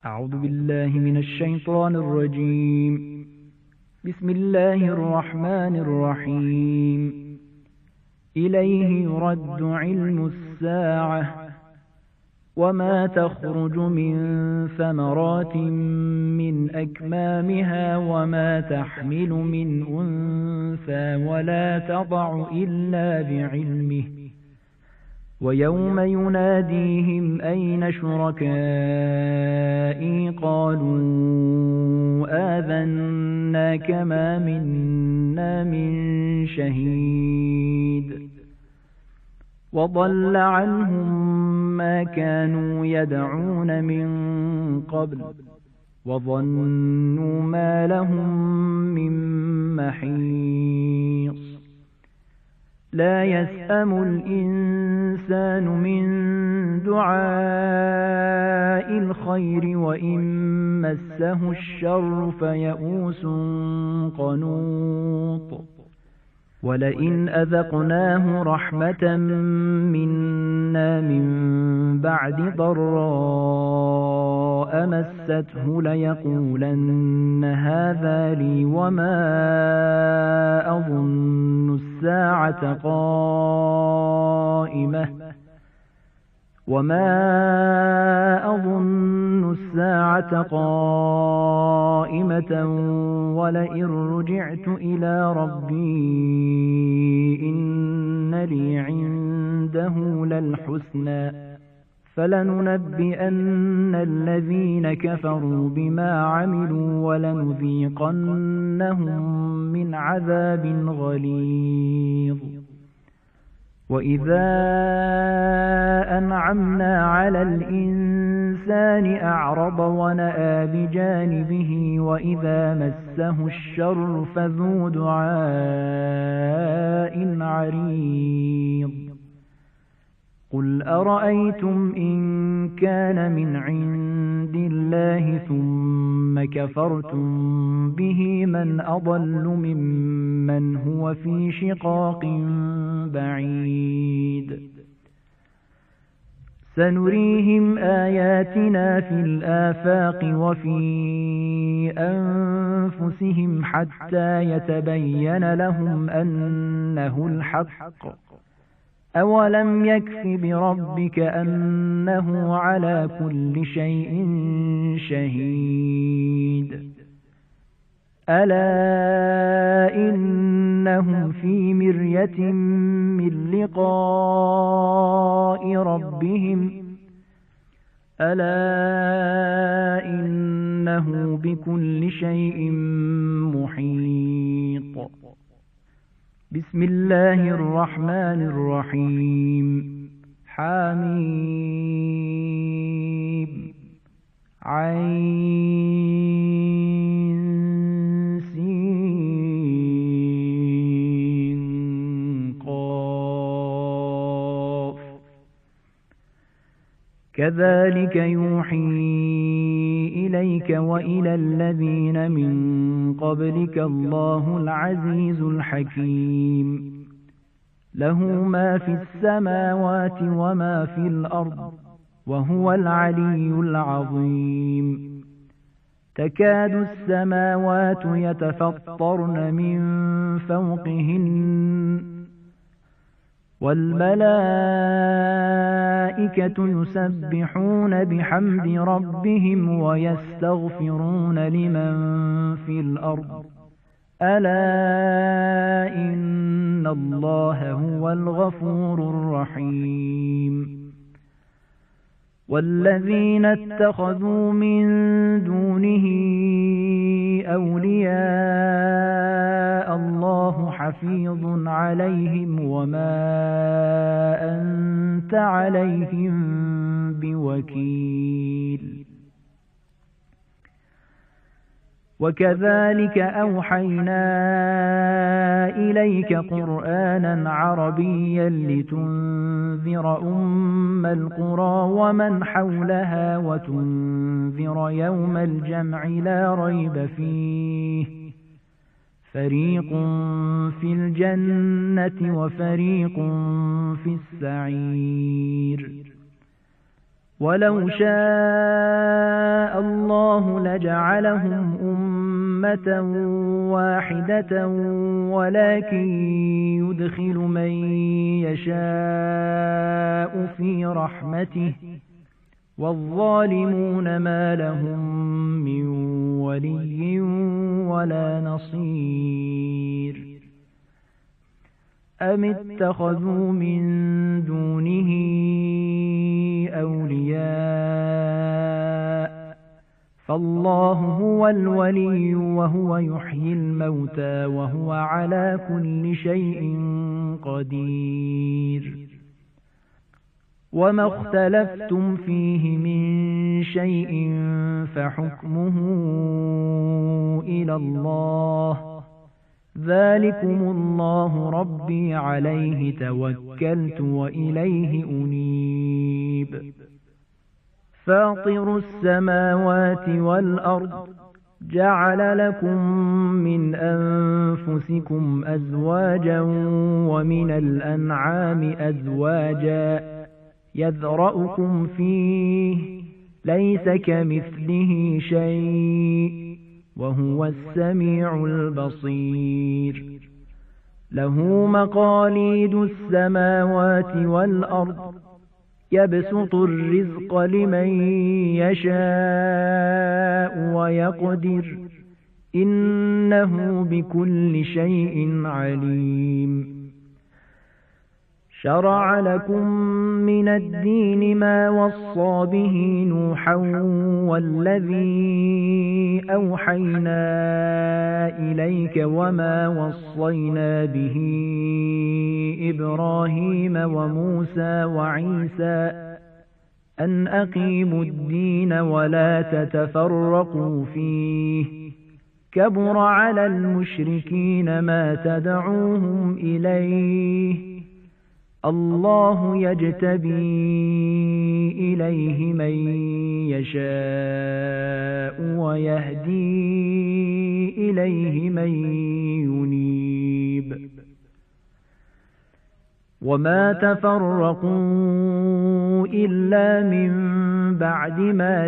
أعوذ بالله من الشيطان الرجيم. بسم الله الرحمن الرحيم. إليه يرد علم الساعة وما تخرج من ثمرات من أكمامها وما تحمل من أنثى ولا تضع إلا بعلمه ويوم يناديهم أين شركائي قالوا آذناك ما منا من شهيد وضل عنهم ما كانوا يدعون من قبل وظنوا ما لهم من محيص. لا يسأم الإنسان من دعاء الخير وإن مسه الشر فيئوس قنوط. ولئن أذقناه رحمة منا من بعد ضراء مسته ليقولن هذا لي وما أظن الساعة قائمة ولئن رجعت إلى ربي إن لي عنده للحسنى فلننبئن الذين كفروا بما عملوا ولنذيقنهم من عذاب غليظ. وإذا أنعمنا على الإنسان أعرض ونأى بجانبه وإذا مسه الشر فذو دعاء عريض. قل أرأيتم إن كان من عند الله ثم كفرتم به من أضل ممن هو في شقاق بعيد. سنريهم آياتنا في الآفاق وفي أنفسهم حتى يتبين لهم أنه الحق. أولم يكف بربك أنه على كل شيء شهيد. ألا إنهم في مرية من لقاء ربهم ألا إنه بكل شيء محيط. بسم الله الرحمن الرحيم. حميم عين سين قاف. كذلك يوحي إليك وإلى الذين من قبلك الله العزيز الحكيم. له ما في السماوات وما في الأرض وهو العلي العظيم. تكاد السماوات يتفطرن من فوقهن والملائكة يسبحون بحمد ربهم ويستغفرون لمن في الأرض ألا إن الله هو الغفور الرحيم. والذين اتخذوا من دونه أولياء الله حفيظ عليهم وما أنت عليهم بوكيل. وكذلك أوحينا إليك قرآنا عربيا لتنذر أم القرى ومن حولها وتنذر يوم الجمع لا ريب فيه فريق في الجنة وفريق في السعير. ولو شاء الله لجعلهم أمة واحدة ولكن يدخل من يشاء في رحمته والظالمون ما لهم من ولي ولا نصير أم اتخذوا من دونه أولياء فالله هو الولي وهو يحيي الموتى وهو على كل شيء قدير وما اختلفتم فيه من شيء فحكمه إلى الله ذلكم الله ربي عليه توكلت وإليه أنيب فاطر السماوات والأرض جعل لكم من أنفسكم أزواجا ومن الأنعام أزواجا يذرأكم فيه ليس كمثله شيء وهو السميع البصير له مقاليد السماوات والأرض يبسط الرزق لمن يشاء ويقدر إنه بكل شيء عليم شرع لكم من الدين ما وصى به نوحا والذي أوحينا إليك وما وصينا به إبراهيم وموسى وعيسى أن أقيموا الدين ولا تتفرقوا فيه كبر على المشركين ما تدعوهم إليه الله يجتبي إليه من يشاء ويهدي إليه من ينيب وما تفرقوا إلا من بعد ما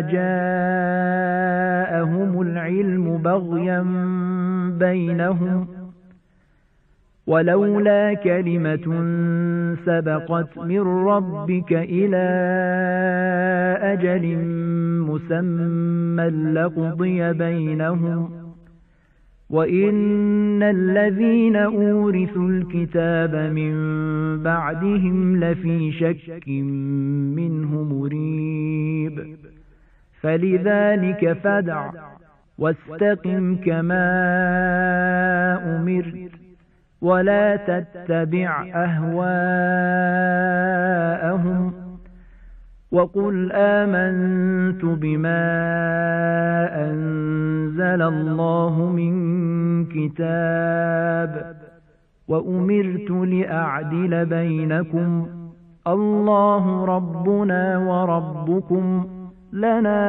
جاءهم العلم بغيا بينهم ولولا كلمة سبقت من ربك إلى أجل مسمى لقضي بينهم وإن الذين أورثوا الكتاب من بعدهم لفي شك منه مريب فلذلك فادع واستقم كما أمرت ولا تتبع أهواءهم وقل آمنت بما أنزل الله من كتاب وأمرت لأعدل بينكم الله ربنا وربكم لنا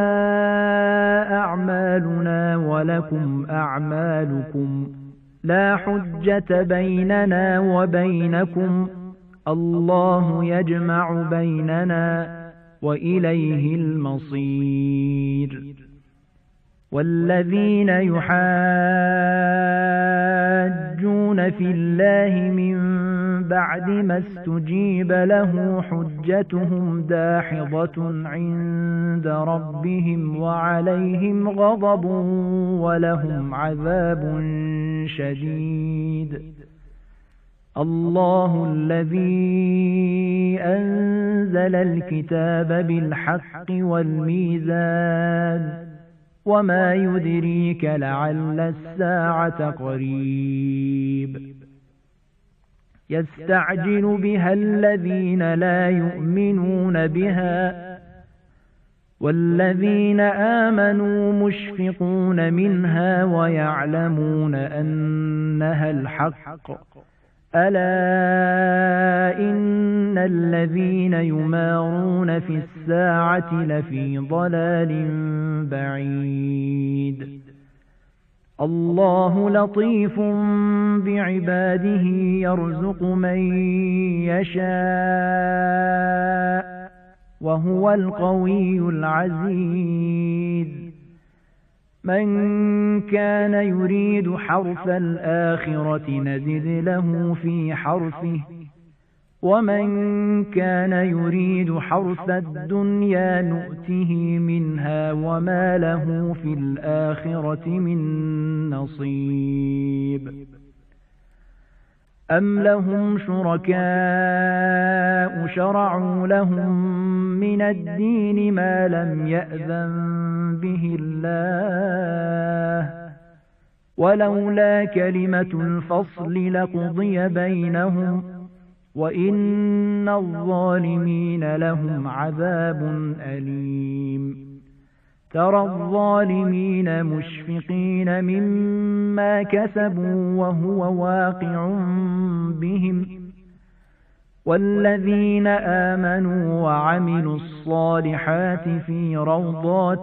أعمالنا ولكم أعمالكم لا حجة بيننا وبينكم الله يجمع بيننا وإليه المصير والذين يحاجون في الله من بعد ما استجيب له حجتهم داحضة عند ربهم وعليهم غضب ولهم عذاب شديد الله الذي أنزل الكتاب بالحق والميزان وما يدريك لعل الساعة قريب يستعجل بها الذين لا يؤمنون بها والذين آمنوا مشفقون منها ويعلمون أنها الحق ألا إن الذين يمارون في الساعة لفي ضلال بعيد الله لطيف بعباده يرزق من يشاء وهو القوي العزيز. من كان يريد حرث الآخرة نزد له في حرثه، ومن كان يريد حرث الدنيا نؤته منها وما له في الآخرة من نصيب. أم لهم شركاء شرعوا لهم من الدين ما لم يأذن به الله، ولولا كلمة الفصل لقضي بينهم، وإن الظالمين لهم عذاب أليم. ترى الظالمين مشفقين مما كسبوا وهو واقع بهم، والذين آمنوا وعملوا الصالحات في روضات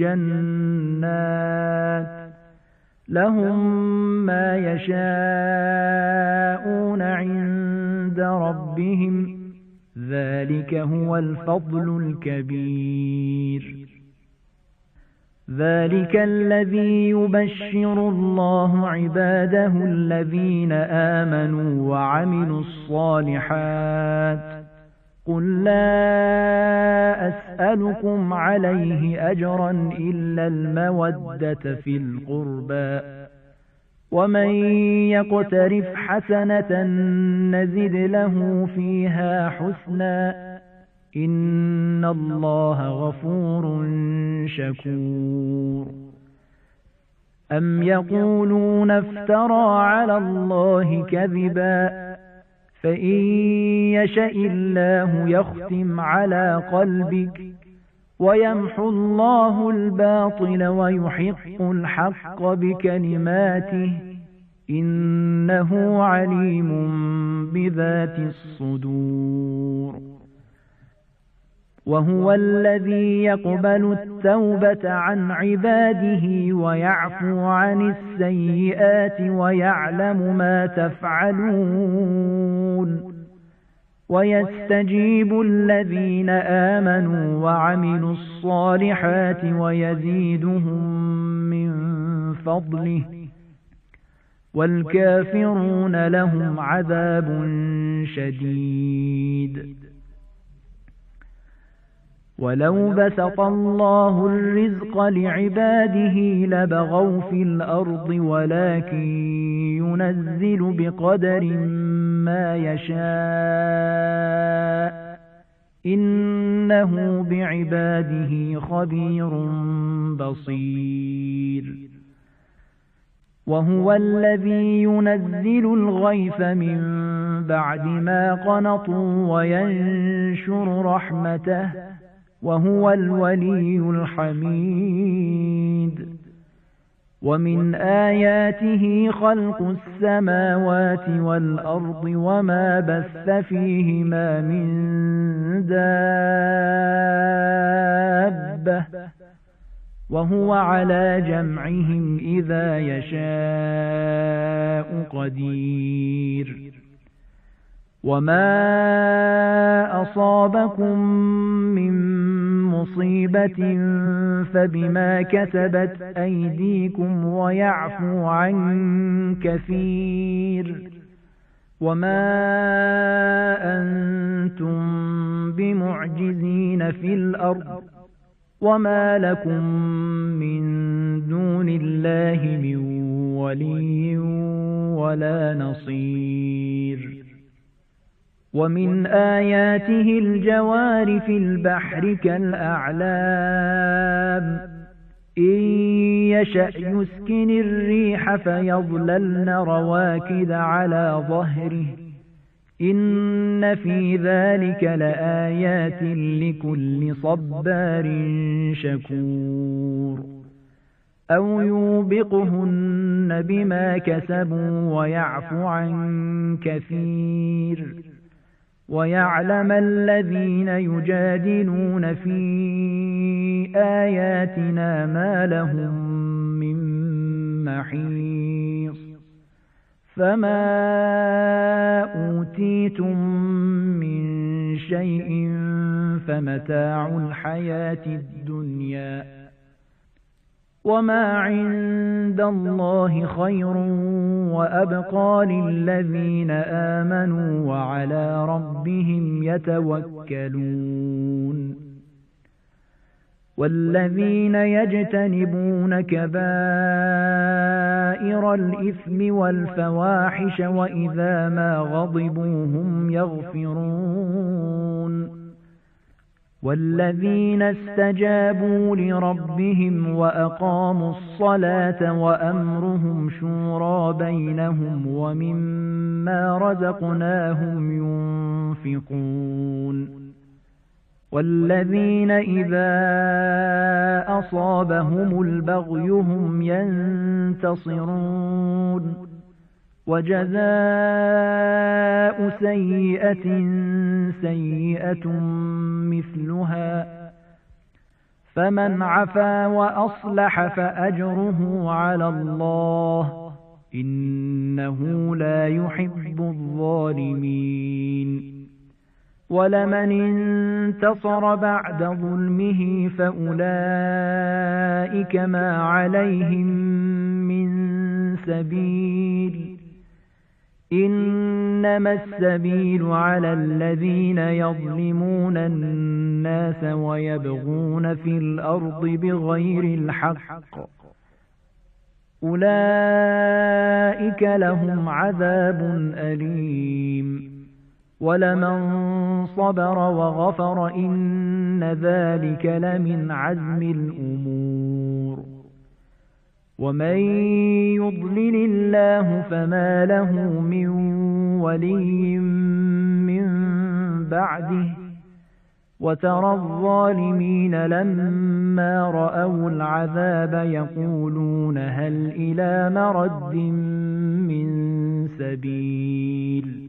الجنات لهم ما يشاءون عند ربهم، ذلك هو الفضل الكبير. ذلك الذي يبشر الله عباده الذين آمنوا وعملوا الصالحات. قل لا أسألكم عليه أجرا إلا المودة في القربى، ومن يقترف حسنة نزد له فيها حسنا، إن الله غفور شكور. أم يقولون افترى على الله كذبا، فإن يشأ الله يختم على قلبك، ويمحو الله الباطل ويحق الحق بكلماته، إنه عليم بذات الصدور. وهو الذي يقبل التوبة عن عباده ويعفو عن السيئات ويعلم ما تفعلون، ويستجيب الذين آمنوا وعملوا الصالحات ويزيدهم من فضله، والكافرون لهم عذاب شديد. ولو بسط الله الرزق لعباده لبغوا في الأرض، ولكن ينزل بقدر ما يشاء، إنه بعباده خبير بصير. وهو الذي ينزل الغيث من بعد ما قنطوا وينشر رحمته، وهو الولي الحميد. ومن آياته خلق السماوات والأرض وما بث فيهما من دابة، وهو على جمعهم إذا يشاء قدير. وما أصابكم من مصيبة فبما كسبت أيديكم ويعفو عن كثير، وما أنتم بمعجزين في الأرض، وما لكم من دون الله من ولي ولا نصير. ومن آياته الجوار في البحر كالأعلام، إن يشأ يسكن الريح فيظللن رواكد على ظهره، إن في ذلك لآيات لكل صبار شكور. أو يوبقهن بما كسبوا ويعفو عن كثير، ويعلم الذين يجادلون في آياتنا ما لهم من محيص. فما أوتيتم من شيء فمتاع الحياة الدنيا وما عند الله خير وأبقى للذين آمنوا وعلى ربهم يتوكلون والذين يجتنبون كبائر الإثم والفواحش وإذا ما غضبوا هم يغفرون والذين استجابوا لربهم وأقاموا الصلاة وأمرهم شورى بينهم ومما رزقناهم ينفقون والذين إذا أصابهم البغي هم ينتصرون وجزاء سيئة سيئة مثلها فمن عفا وأصلح فأجره على الله إنه لا يحب الظالمين ولمن انتصر بعد ظلمه فأولئك ما عليهم من سبيل إنما السبيل على الذين يظلمون الناس ويبغون في الأرض بغير الحق أولئك لهم عذاب أليم ولمن صبر وغفر إن ذلك لمن عزم الأمور ومن يضلل الله فما له من ولي من بعده وترى الظالمين لما رأوا العذاب يقولون هل إلى مرد من سبيل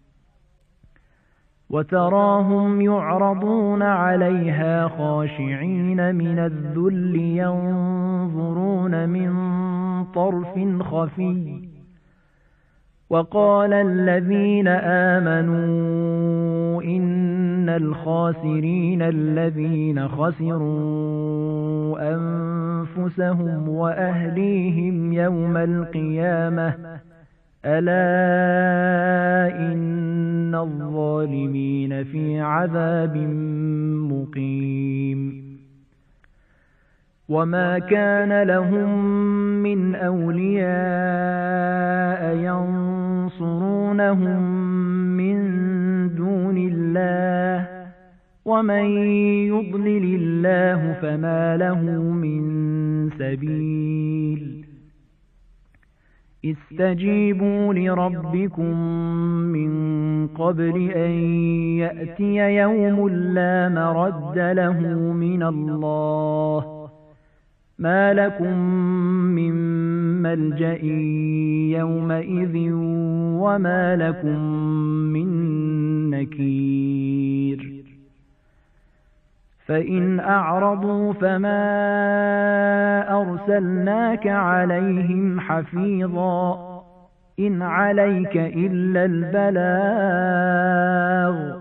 وتراهم يعرضون عليها خاشعين من الذل ينظرون من طرف خفي وقال الذين آمنوا إن الخاسرين الذين خسروا أنفسهم وأهليهم يوم القيامة ألا إن الظالمين في عذاب مقيم وما كان لهم من أولياء ينصرونهم من دون الله ومن يضلل الله فما له من سبيل استجيبوا لربكم من قبل أن يأتي يوم لا مرد له من الله ما لكم من ملجأ يومئذ وما لكم من نكير فإن أعرضوا فما أرسلناك عليهم حفيظا إن عليك إلا البلاغ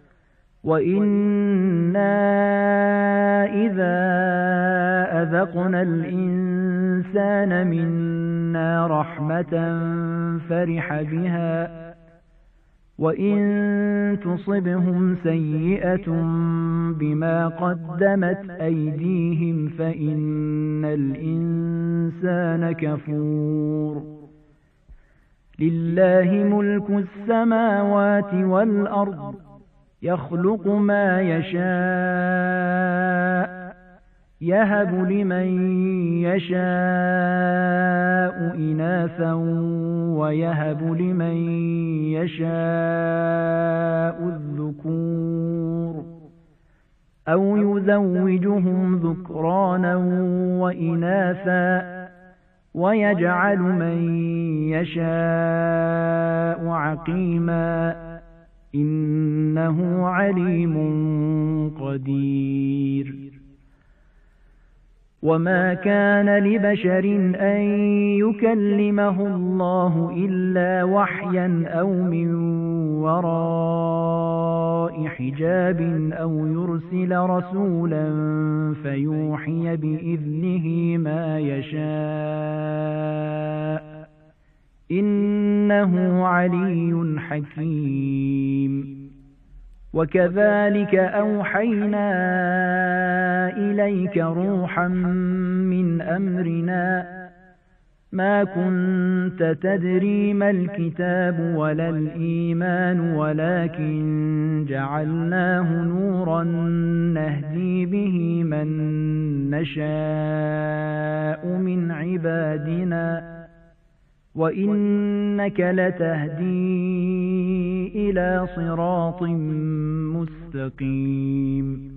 وإنا إذا أذقنا الإنسان منا رحمة فرح بها وإن تصبهم سيئة بما قدمت أيديهم فإن الإنسان كفور لله ملك السماوات والأرض يخلق ما يشاء يهب لمن يشاء إناثا ويهب لمن يشاء الذكور أو يزوجهم ذكرانا وإناثا ويجعل من يشاء عقيما إنه عليم قدير وما كان لبشر أن يكلمه الله إلا وحيا أو من وراء حجاب أو يرسل رسولا فيوحي بإذنه ما يشاء إنه علي حكيم. وكذلك أوحينا إليك روحا من أمرنا ما كنت تدري ما الكتاب ولا الإيمان ولكن جعلناه نورا نهدي به من نشاء من عبادنا وإنك لتهدي إلى صراط مستقيم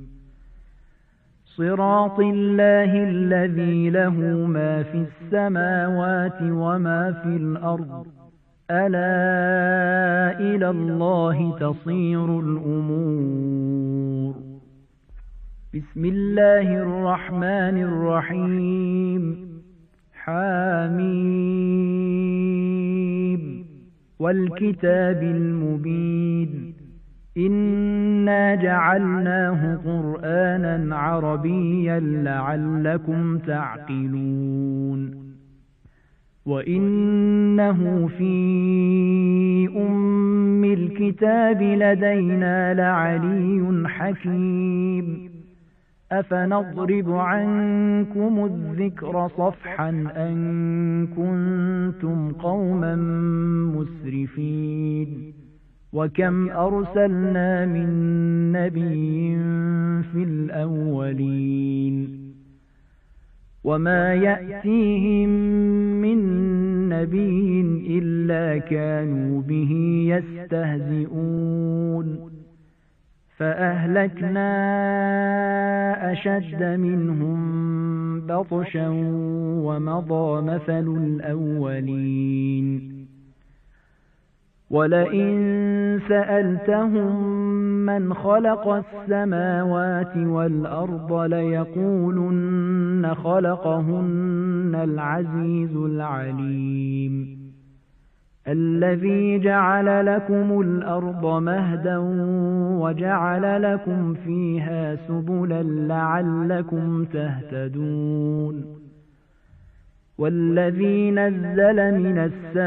صراط الله الذي له ما في السماوات وما في الأرض ألا إلى الله تصير الأمور. بسم الله الرحمن الرحيم. حميم والكتاب المبين إنا جعلناه قرآنا عربيا لعلكم تعقلون وإنه في أم الكتاب لدينا لعلي حكيم أفنضرب عنكم الذكر صفحا أن كنتم قوما مسرفين وكم أرسلنا من نبي في الأولين وما يأتيهم من نبي إلا كانوا به يستهزئون فأهلكنا أشد منهم بطشا ومضى مثل الأولين ولئن سألتهم من خلق السماوات والأرض ليقولن خلقهن العزيز العليم الذي جعل لكم الأرض مهدا وجعل لكم فيها سبلا لعلكم تهتدون والذي نزل من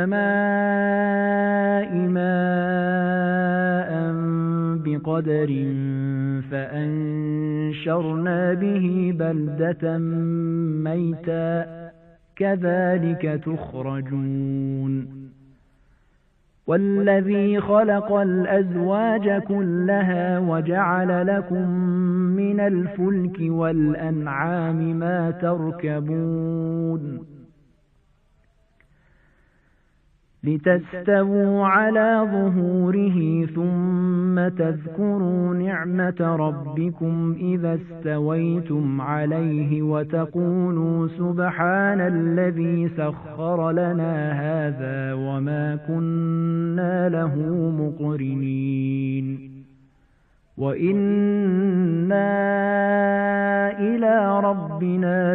السماء ماء بقدر فأنشرنا به بلدة ميتا كذلك تخرجون والذي خلق الأزواج كلها وجعل لكم من الفلك والأنعام ما تركبون لتستووا على ظهوره ثم تذكروا نعمة ربكم إذا استويتم عليه وتقولوا سبحان الذي سخر لنا هذا وما كنا له مقرنين وإنا إلى ربنا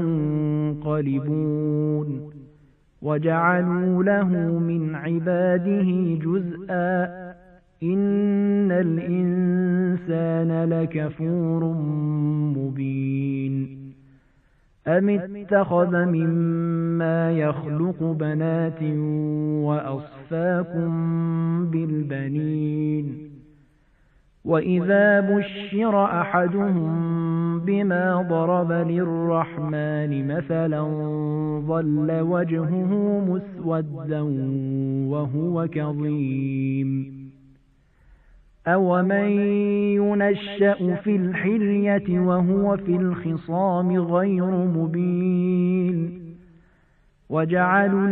لمنقلبون وجعلوا له من عباده جزءا إن الإنسان لكفور مبين أم اتخذ مما يخلق بنات وأصفاكم بالبنين وإذا بشر أحدهم بما ضرب للرحمن مثلا ظل وجهه مسودا وهو كظيم أومن ينشأ في الحلية وهو في الخصام غير مبين وجعلوا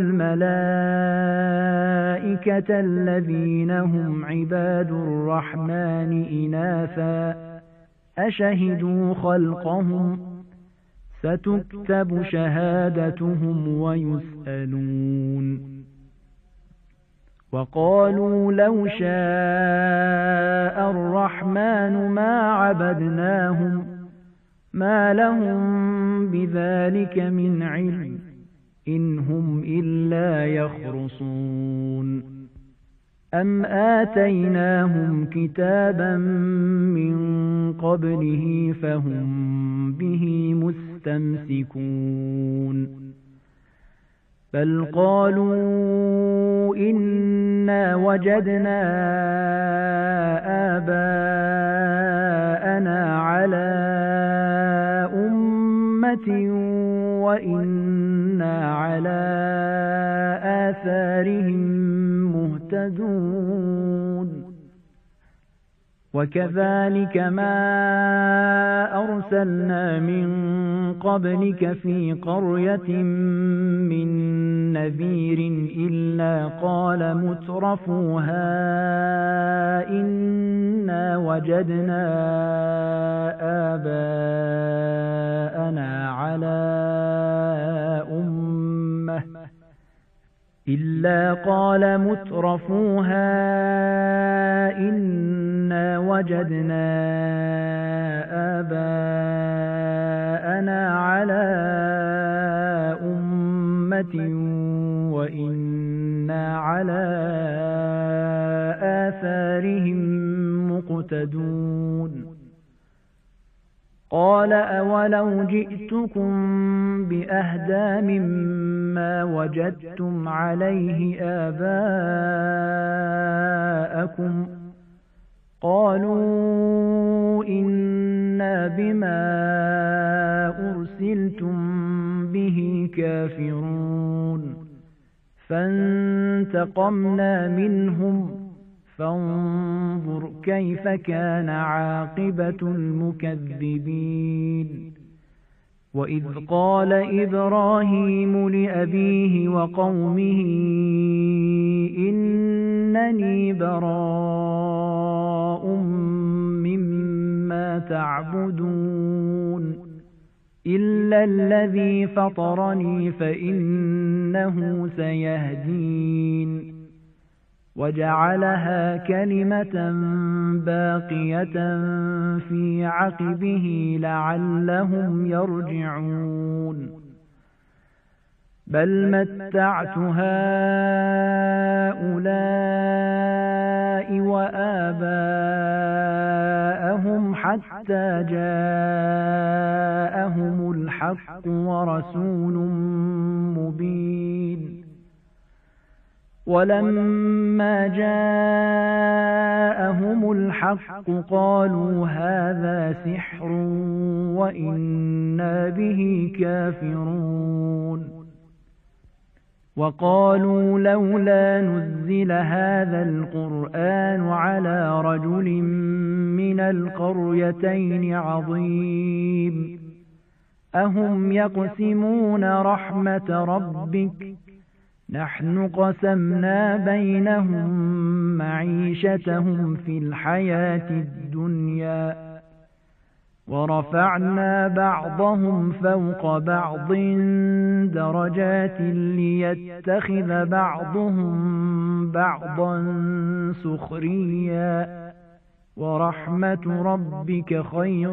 الملائكة الذين هم عباد الرحمن إناثا أشهدوا خلقهم ستكتب شهادتهم ويسألون وقالوا لو شاء الرحمن ما لهم بذلك من علم إن هم إلا يخرصون أم آتيناهم كتابا من قبله فهم به مستمسكون بل قالوا إنا وجدنا آباءنا على أمة وإنا على آثارهم مهتدون وكذلك ما أرسلنا من قبلك في قرية من نذير إلا قال مترفوها إنا وجدنا آباءنا على أمة إلا قال مترفوها إنا وجدنا آباءنا على أمة وإنا على آثارهم مقتدون قال أولو جئتكم بأهدى مما وجدتم عليه آباءكم قالوا إنا بما أرسلتم به كافرون فانتقمنا منهم فانظر كيف كان عاقبة المكذبين وإذ قال إبراهيم لأبيه وقومه إنني براء مما تعبدون إلا الذي فطرني فإنه سيهدين وجعلها كلمة باقية في عقبه لعلهم يرجعون بل متعت هؤلاء وآباءهم حتى جاءهم الحق ورسول مبين ولما جاءهم الحق قالوا هذا سحر وإنا به كافرون وقالوا لولا نزل هذا القرآن على رجل من القريتين عظيم أهم يقسمون رحمة ربك نحن قسمنا بينهم معيشتهم في الحياة الدنيا ورفعنا بعضهم فوق بعض درجات ليتخذ بعضهم بعضا سخريا ورحمة ربك خير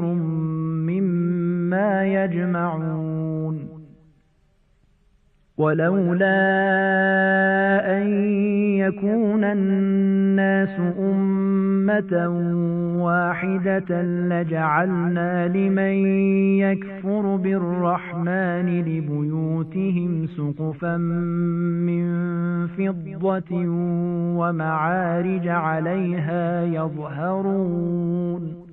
مما يجمعون ولولا أن يكون الناس أمة واحدة لجعلنا لمن يكفر بالرحمن لبيوتهم سقفا من فضة ومعارج عليها يظهرون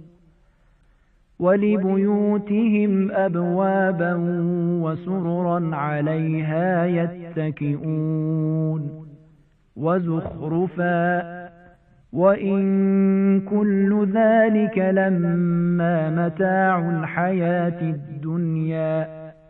ولبيوتهم أبوابا وسررا عليها يتكئون وزخرفا وإن كل ذلك لما متاع الحياة الدنيا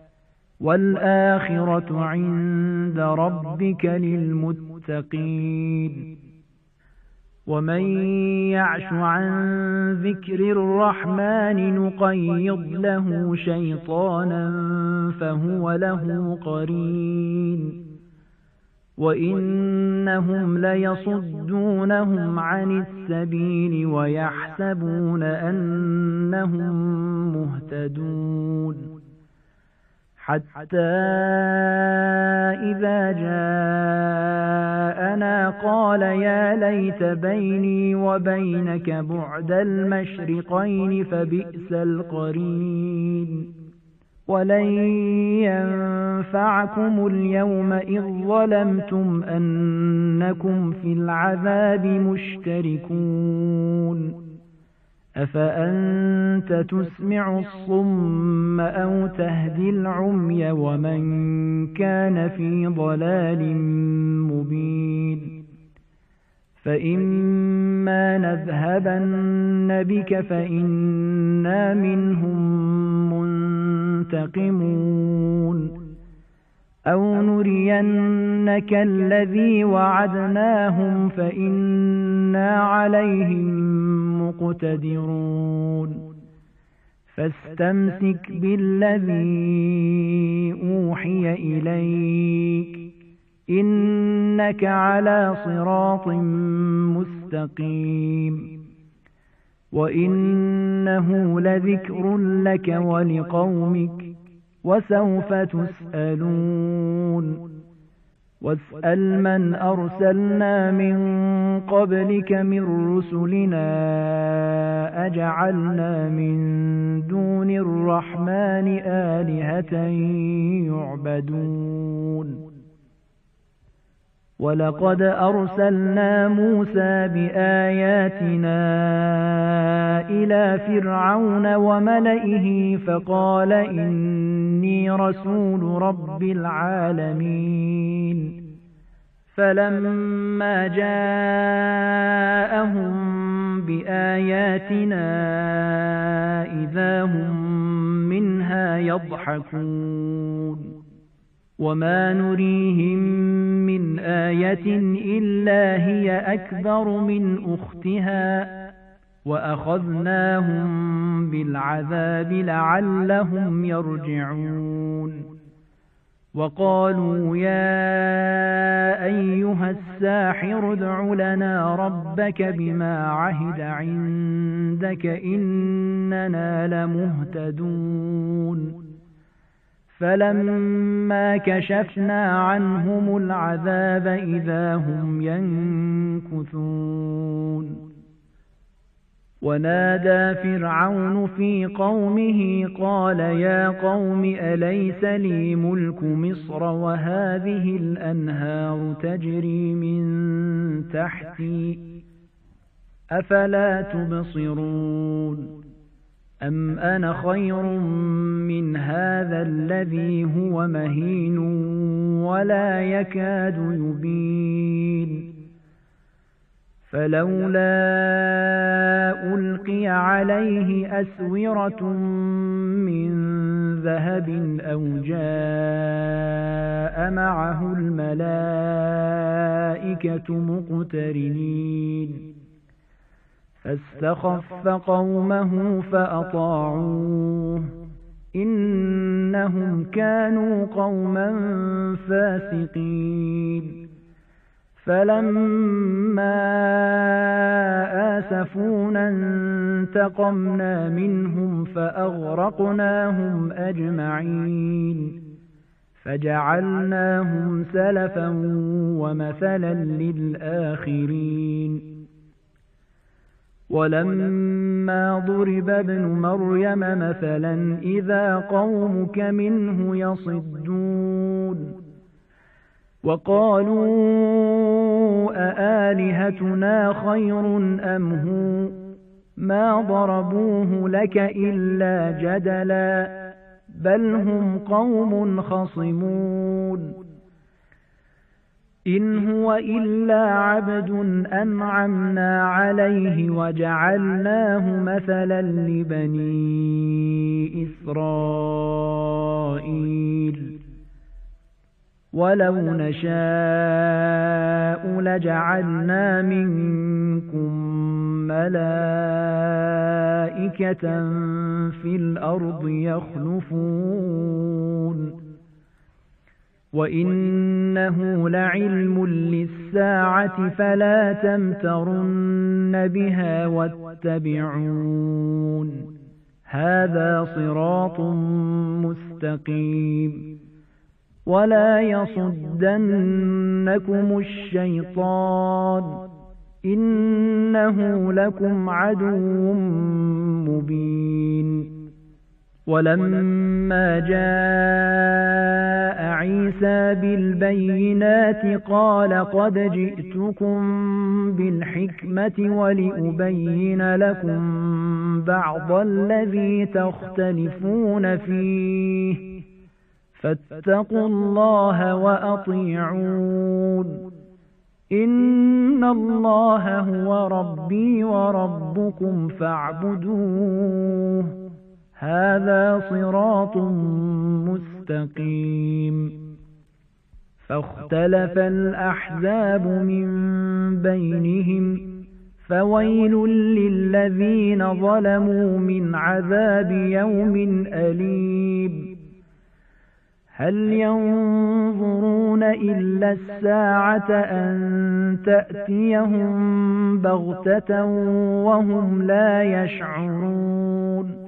والآخرة عند ربك للمتقين ومن يعش عن ذكر الرحمن نقيض له شيطانا فهو له قرين وإنهم ليصدونهم عن السبيل ويحسبون أنهم مهتدون حتى إذا جاءنا قال يا ليت بيني وبينك بعد المشرقين فبئس القرين ولن ينفعكم اليوم إذ ظلمتم أنكم في العذاب مشتركون أفأنت تسمع الصم أو تهدي العمي ومن كان في ضلال مبين فإما نذهبن بك فإنا منهم منتقمون أو نرينك الذي وعدناهم فإنا عليهم مقتدرون فاستمسك بالذي أوحي إليك إنك على صراط مستقيم وإنه لذكر لك ولقومك وسوف تسألون واسأل من أرسلنا من قبلك من رسلنا أجعلنا من دون الرحمن آلهة يعبدون ولقد أرسلنا موسى بآياتنا إلى فرعون وملئه فقال إني رسول رب العالمين فلما جاءهم بآياتنا إذا هم منها يضحكون وما نريهم من آية إلا هي أكبر من أختها وأخذناهم بالعذاب لعلهم يرجعون وقالوا يا أيها الساحر ادع لنا ربك بما عهد عندك إننا لمهتدون فلما كشفنا عنهم العذاب إذا هم ينكثون ونادى فرعون في قومه قال يا قوم أليس لي ملك مصر وهذه الأنهار تجري من تحتي أفلا تبصرون أم أنا خير من هذا الذي هو مهين ولا يكاد يبين فلولا ألقي عليه أسورة من ذهب أو جاء معه الملائكة مقترنين فاستخف قومه فأطاعوه إنهم كانوا قوما فاسقين فلما آسفونا انتقمنا منهم فأغرقناهم أجمعين فجعلناهم سلفا ومثلا للآخرين ولما ضرب ابن مريم مثلا إذا قومك منه يصدون وقالوا أآلهتنا خير أم هو ما ضربوه لك إلا جدلا بل هم قوم خصمون إن هو إلا عبد أنعمنا عليه وجعلناه مثلا لبني إسرائيل ولو نشاء لجعلنا منكم ملائكة في الأرض يخلفون وإنه لعلم للساعة فلا تمترن بها واتبعون هذا صراط مستقيم ولا يصدنكم الشيطان إنه لكم عدو مبين ولما جاء عيسى بالبينات قال قد جئتكم بالحكمة ولأبين لكم بعض الذي تختلفون فيه فاتقوا الله وأطيعون إن الله هو ربي وربكم فاعبدوه هذا صراط مستقيم فاختلف الأحزاب من بينهم فويل للذين ظلموا من عذاب يوم أليم هل ينظرون إلا الساعة أن تأتيهم بغتة وهم لا يشعرون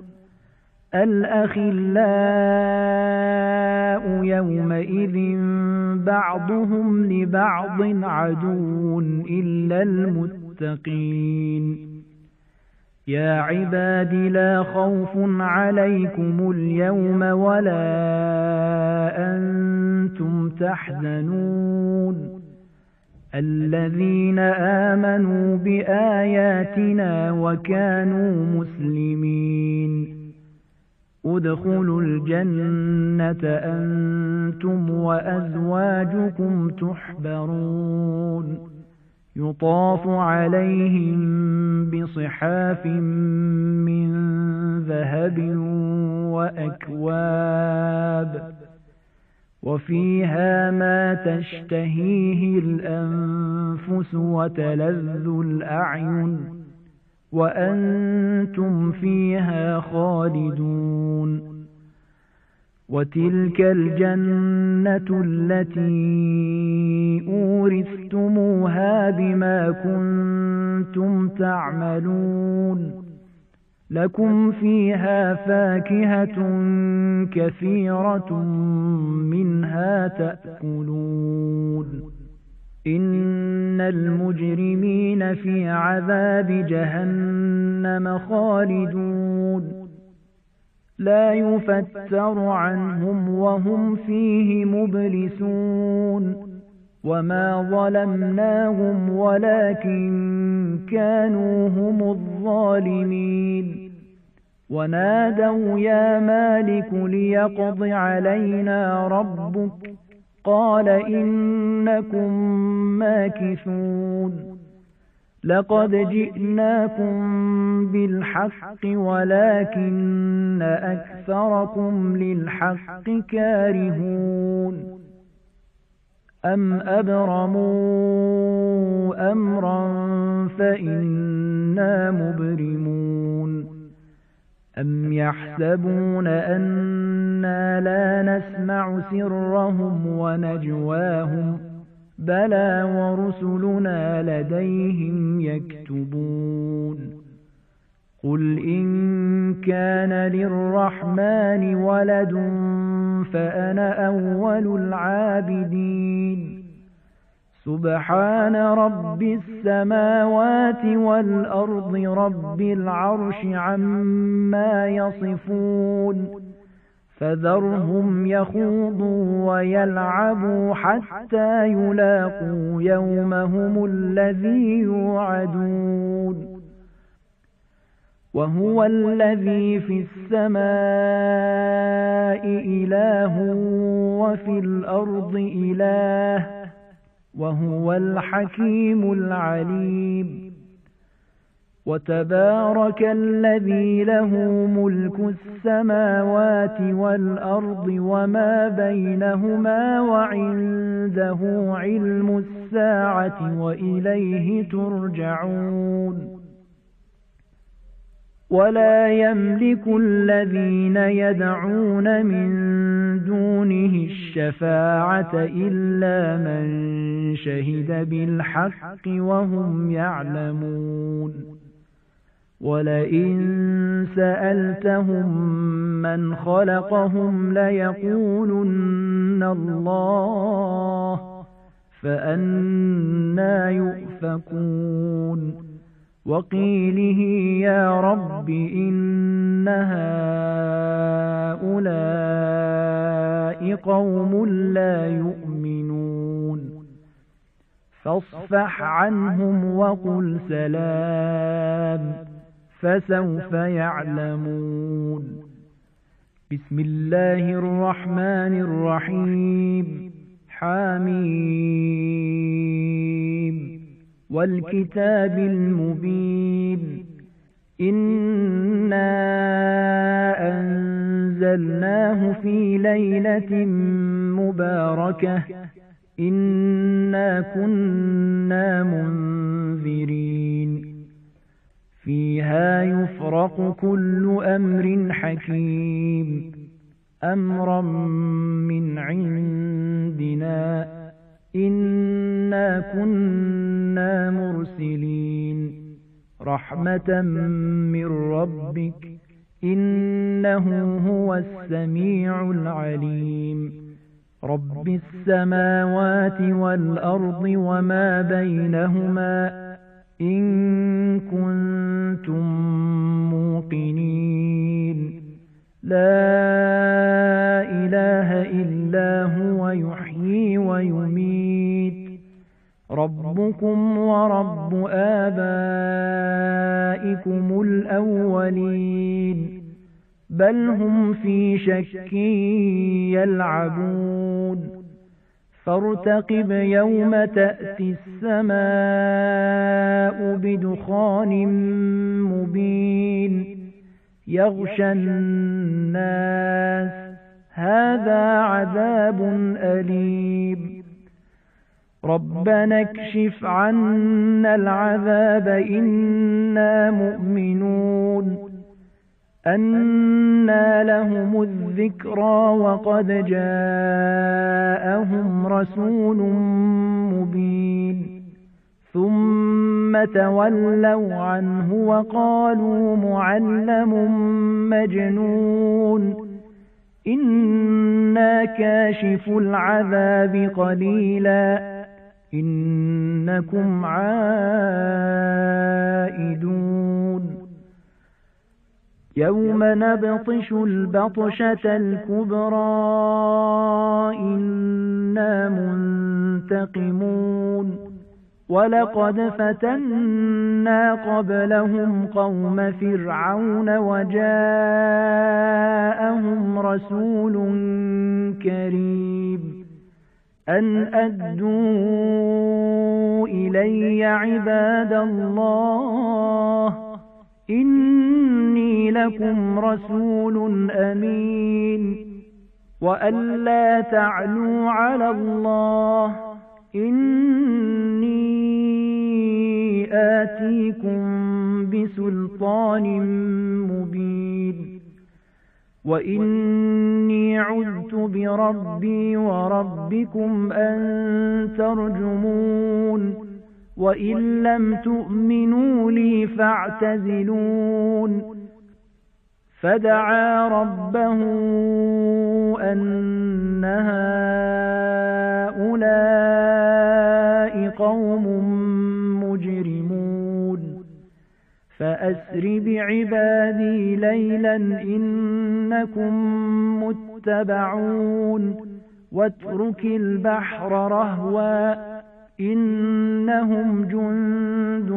الأخلاء يومئذ بعضهم لبعض عدو إلا المتقين يا عباد لا خوف عليكم اليوم ولا أنتم تحزنون الذين آمنوا بآياتنا وكانوا مسلمين ادخلوا الجنة أنتم وأزواجكم تحبرون يطاف عليهم بصحاف من ذهب وأكواب وفيها ما تشتهيه الأنفس وتلذ الأعين وأنتم فيها خالدون وتلك الجنة التي أورثتموها بما كنتم تعملون لكم فيها فاكهة كثيرة منها تأكلون إن المجرمين في عذاب جهنم خالدون لا يفتر عنهم وهم فيه مبلسون وما ظلمناهم ولكن كانوا هم الظالمين ونادوا يا مالك ليقض علينا ربك قال إنكم ماكثون لقد جئناكم بالحق ولكن أكثركم للحق كارهون أم أبرموا أمرا فإنا مبرمون أم يحسبون أنا لا نسمع سرهم ونجواهم بلى ورسلنا لديهم يكتبون قل إن كان للرحمن ولد فأنا أول العابدين سبحان رب السماوات والأرض رب العرش عما يصفون فذرهم يخوضوا ويلعبوا حتى يلاقوا يومهم الذي يوعدون وهو الذي في السماء إله وفي الأرض إله وهو الحكيم العليم وتبارك الذي له ملك السماوات والأرض وما بينهما وعنده علم الساعة وإليه ترجعون ولا يملك الذين يدعون من دونه الشيء الشفاعة إلا من شهد بالحق وهم يعلمون ولئن سألتهم من خلقهم ليقولن الله فأنى يؤفكون وقيله يا رب إن هؤلاء قوم لا يؤمنون فاصفح عنهم وقل سلام فسوف يعلمون بسم الله الرحمن الرحيم حميم والكتاب المبين إنا أنزلناه في ليلة مباركة إنا كنا منذرين فيها يفرق كل أمر حكيم أمرا من عندنا إنا كنا مرسلين رحمة من ربك إنه هو السميع العليم رب السماوات والأرض وما بينهما إن كنتم موقنين لا إله إلا هو يحيي ويميت ربكم ورب آبائكم الأولين بل هم في شك يلعبون فارتقب يوم تأتي السماء بدخان مبين يغشى الناس هذا عذاب أليم ربنا اكشف عنا العذاب إنا مؤمنون أنى لهم الذكرى وقد جاءهم رسول مبين ثم تولوا عنه وقالوا معلم مجنون إنا كاشف العذاب قليلا إنكم عائدون يوم نبطش البطشة الكبرى إنا منتقمون ولقد فتنا قبلهم قوم فرعون وجاءهم رسول كريم أن أدوا إلي عباد الله إني لكم رسول أمين وأن لا تعلوا على الله إني آتيكم بسلطان مبين وإني عذت بربي وربكم أن ترجمون وإن لم تؤمنوا لي فاعتزلون فدعا ربه أن هؤلاء قوم مجرمون فأسر بعبادي ليلا إنكم متبعون واترك البحر رهوا إنهم جند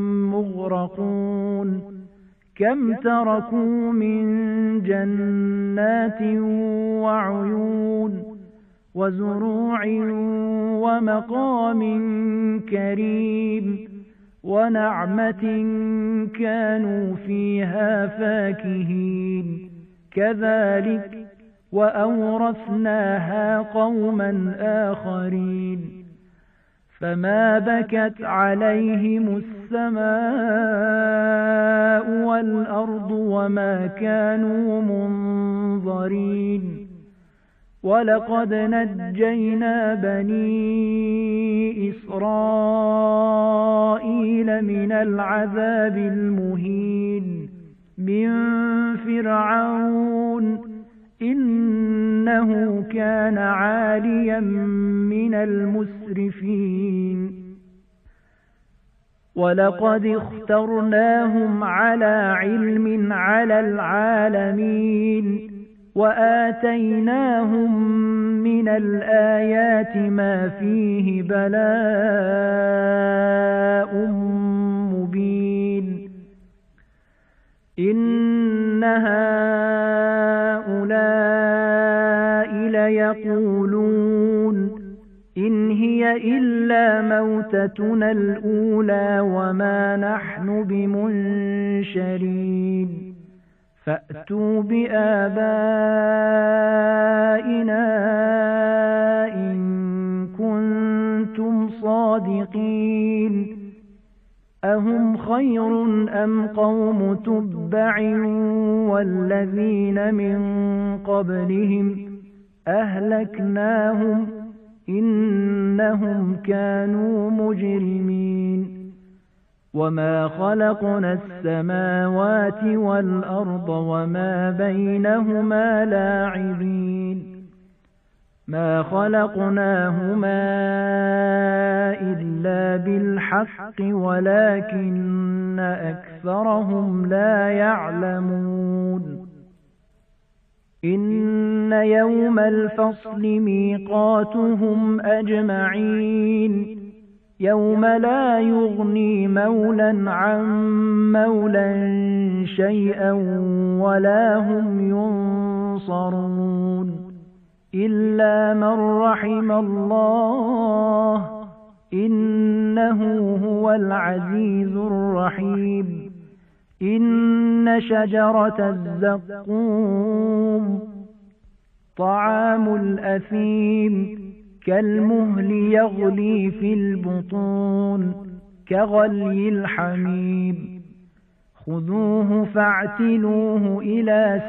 مغرقون كم تركوا من جنات وعيون وزروع ومقام كريم ونعمة كانوا فيها فاكهين كذلك وأورثناها قوما آخرين فما بكت عليهم السماء والأرض وما كانوا منظرين ولقد نجينا بني إسرائيل من العذاب المهين من فرعون إنه كان عاليا من المسرفين ولقد اخترناهم على علم على العالمين وآتيناهم من الآيات ما فيه بلاء مبين إن هؤلاء ليقولون إن هي إلا موتتنا الأولى وما نحن بمنشرين فأتوا بآبائنا إن كنتم صادقين أهم خير أم قوم تبع والذين من قبلهم أهلكناهم إنهم كانوا مجرمين وما خلقنا السماوات والأرض وما بينهما لاعبين ما خلقناهما إلا بالحق ولكن أكثرهم لا يعلمون إن يوم الفصل ميقاتهم أجمعين يوم لا يغني مولا عن مولا شيئا ولا هم ينصرون إلا من رحم الله إنه هو العزيز الرحيم إن شجرة الزقوم طعام الأثيم كالمهل يغلي في البطون كغلي الحميم خذوه فاعتلوه إلى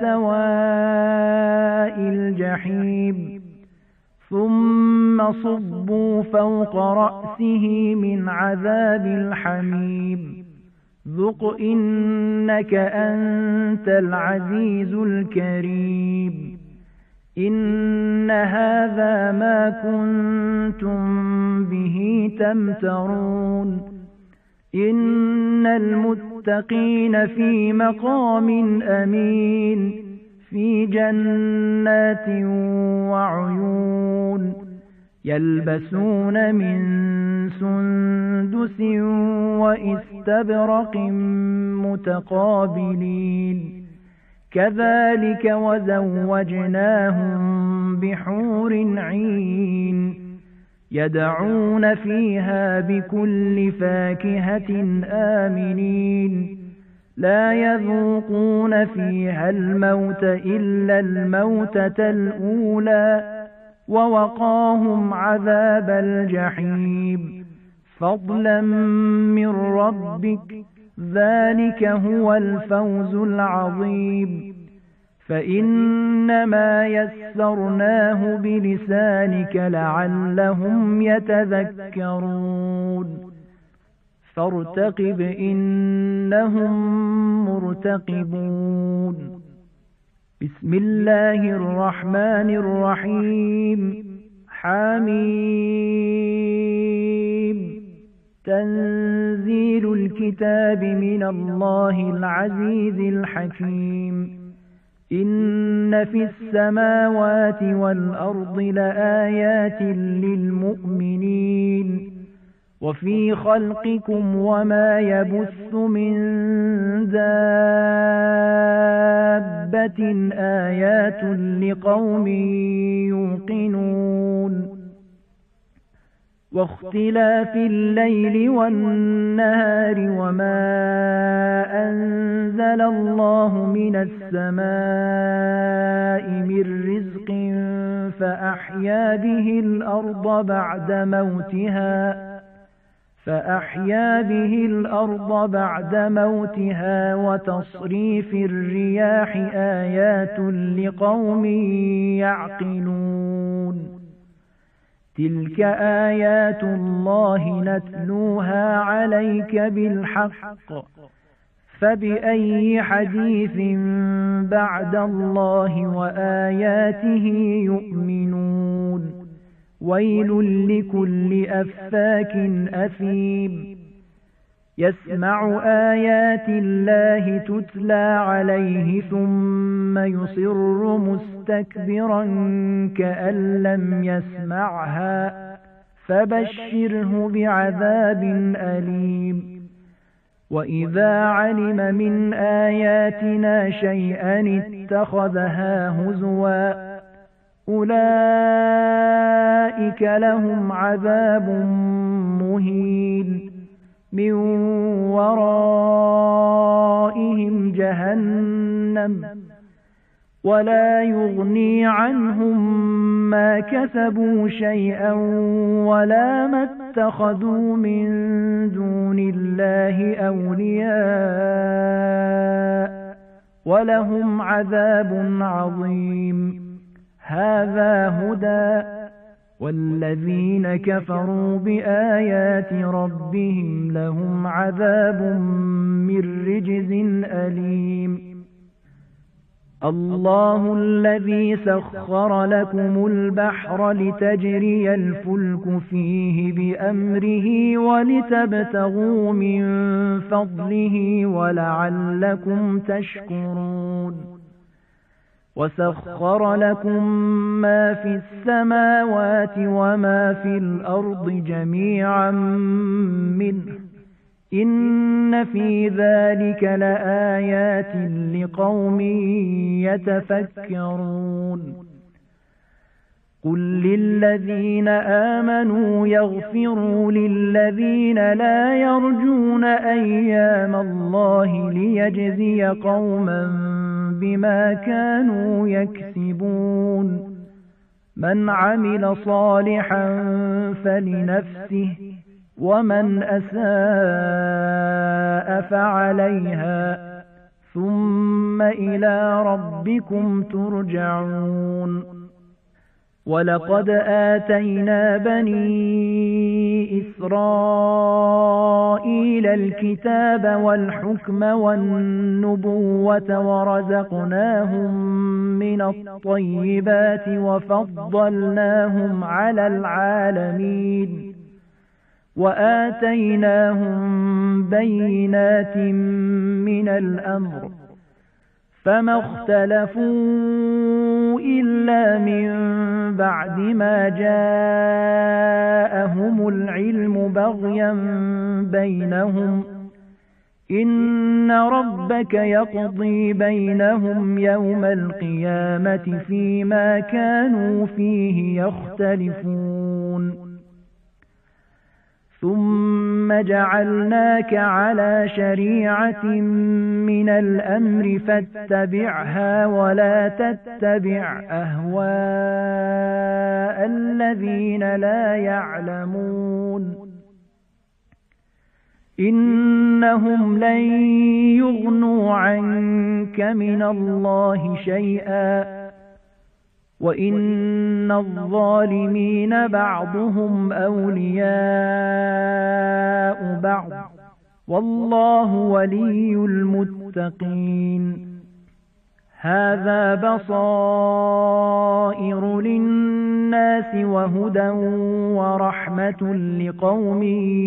سواء الجحيم ثم صبوا فوق رأسه من عذاب الحميم ذق إنك أنت العزيز الكريم إن هذا ما كنتم به تمترون إن المتقين في مقام أمين في جنات وعيون يلبسون من سندس وإستبرق متقابلين كذلك وزوجناهم بحور عين يدعون فيها بكل فاكهة آمنين لا يذوقون فيها الموت إلا الموتة الأولى ووقاهم عذاب الجحيم فضلا من ربك ذلك هو الفوز العظيم فإنما يسرناه بلسانك لعلهم يتذكرون فارتقب إنهم مرتقبون بسم الله الرحمن الرحيم حميم تنزيل الكتاب من الله العزيز الحكيم إن في السماوات والأرض لآيات للمؤمنين وفي خلقكم وما يبث من دابة آيات لقوم يوقنون واختلاف الليل والنهار وما أنزل الله من السماء من رزق فأحيا به الأرض بعد موتها فأحيا به الأرض بعد موتها وتصريف الرياح آيات لقوم يعقلون تلك آيات الله نتلوها عليك بالحق فبأي حديث بعد الله وآياته يؤمنون ويل لكل أفاك أثيم يسمع آيات الله تتلى عليه ثم يصر مستكبرا كأن لم يسمعها فبشره بعذاب أليم وإذا علم من آياتنا شيئا اتخذها هزوا أولئك لهم عذاب مهين من ورائهم جهنم ولا يغني عنهم ما كسبوا شيئا ولا ما اتخذوا من دون الله أولياء ولهم عذاب عظيم هذا هدى والذين كفروا بآيات ربهم لهم عذاب من رجز أليم الله الذي سخر لكم البحر لتجري الفلك فيه بأمره ولتبتغوا من فضله ولعلكم تشكرون وسخر لكم ما في السماوات وما في الأرض جميعا منه إن في ذلك لآيات لقوم يتفكرون قل للذين آمنوا يغفروا للذين لا يرجون أيام الله ليجزي قوما بما كانوا يكسبون من عمل صالحا فلنفسه ومن أساء فعليها ثم إلى ربكم ترجعون ولقد آتينا بني إسرائيل الكتاب والحكم والنبوة ورزقناهم من الطيبات وفضلناهم على العالمين وآتيناهم بينات من الأمر فما اختلفوا إلا من بعد ما جاءهم العلم بغيا بينهم إن ربك يقضي بينهم يوم القيامة فيما كانوا فيه يختلفون ثم جعلناك على شريعة من الأمر فاتبعها ولا تتبع أهواء الذين لا يعلمون إنهم لن يغنوا عنك من الله شيئا وإن الظالمين بعضهم أولياء بعض والله ولي المتقين هذا بصائر للناس وهدى ورحمة لقوم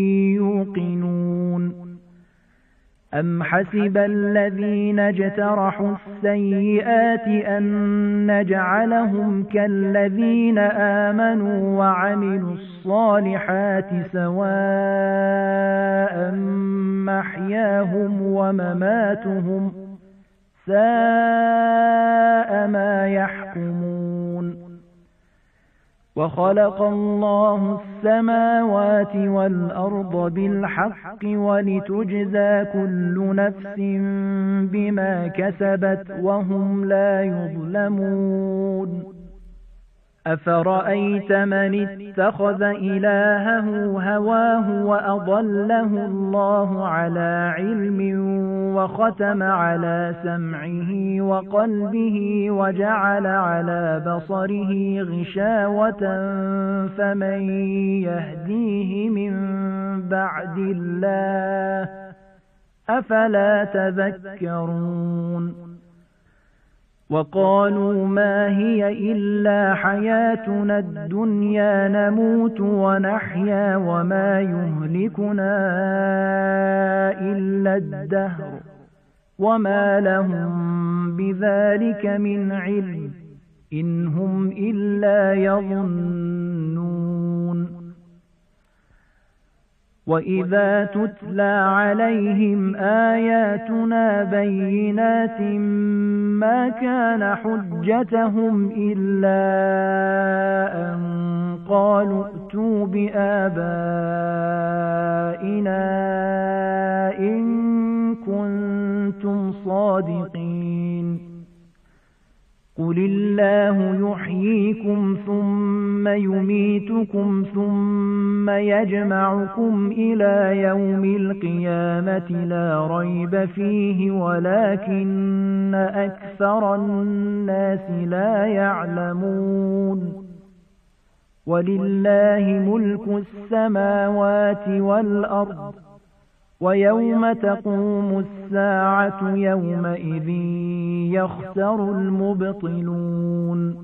يوقنون أم حسب الذين اجترحوا السيئات أن نجعلهم كالذين آمنوا وعملوا الصالحات سواء محياهم ومماتهم ساء ما يحكمون وخلق الله السماوات والأرض بالحق ولتجزى كل نفس بما كسبت وهم لا يظلمون أفرأيت من اتخذ إلهه هواه وأضله الله على علم وختم على سمعه وقلبه وجعل على بصره غشاوة فمن يهديه من بعد الله أفلا تذكرون وقالوا ما هي إلا حياتنا الدنيا نموت ونحيا وما يهلكنا إلا الدهر وما لهم بذلك من علم إن هم إلا يظنون وإذا تتلى عليهم آياتنا بينات ما كان حجتهم إلا أن قالوا ائتوا بآبائنا إن كنتم صادقين قل الله يحييكم ثم يميتكم ثم يجمعكم إلى يوم القيامة لا ريب فيه ولكن أكثر الناس لا يعلمون ولله ملك السماوات والأرض ويوم تقوم الساعة يومئذ يخسر المبطلون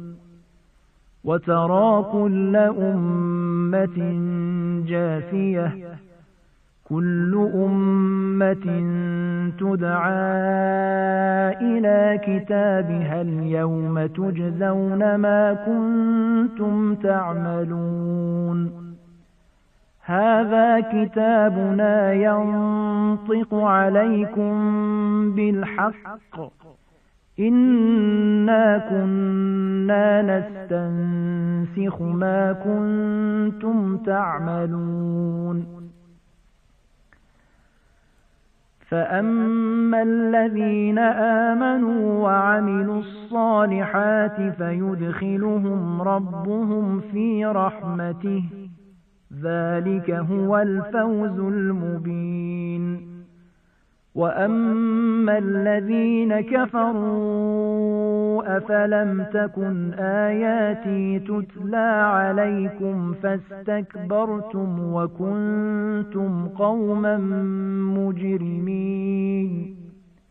وترى كل أمة جاثية كل أمة تدعى إلى كتابها اليوم تجزون ما كنتم تعملون هذا كتابنا ينطق عليكم بالحق إنا كنا نستنسخ ما كنتم تعملون فأما الذين آمنوا وعملوا الصالحات فيدخلهم ربهم في رحمته ذلك هو الفوز المبين وأما الذين كفروا أفلم تكن آياتي تتلى عليكم فاستكبرتم وكنتم قوما مجرمين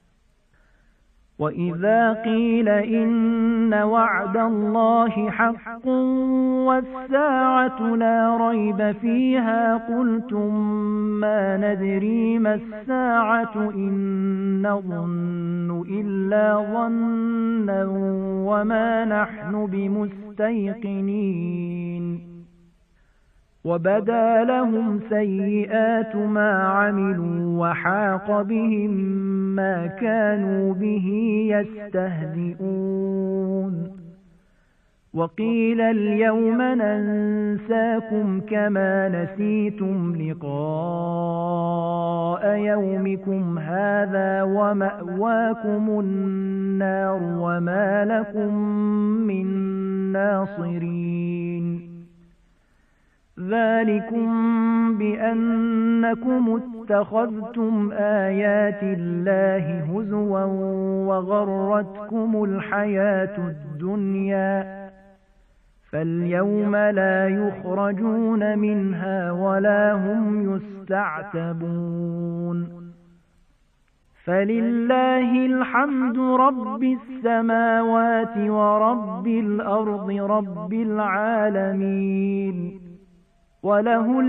وإذا قيل إن وعد الله حق والساعة لا ريب فيها قلتم ما ندري ما الساعة إن نظن إلا ظنا وما نحن بمستيقنين وبدا لهم سيئات ما عملوا وحاق بهم ما كانوا به يستهزئون وقيل اليوم ننساكم كما نسيتم لقاء يومكم هذا ومأواكم النار وما لكم من ناصرين ذلكم بأنكم اتخذتم آيات الله هزوا وغرتكم الحياة الدنيا فاليوم لا يخرجون منها ولا هم يستعتبون فلله الحمد رب السماوات ورب الأرض رب العالمين وله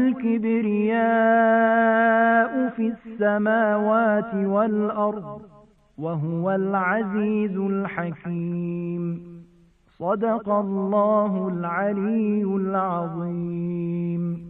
الكبرياء في السماوات والأرض وهو العزيز الحكيم صدق الله العلي العظيم.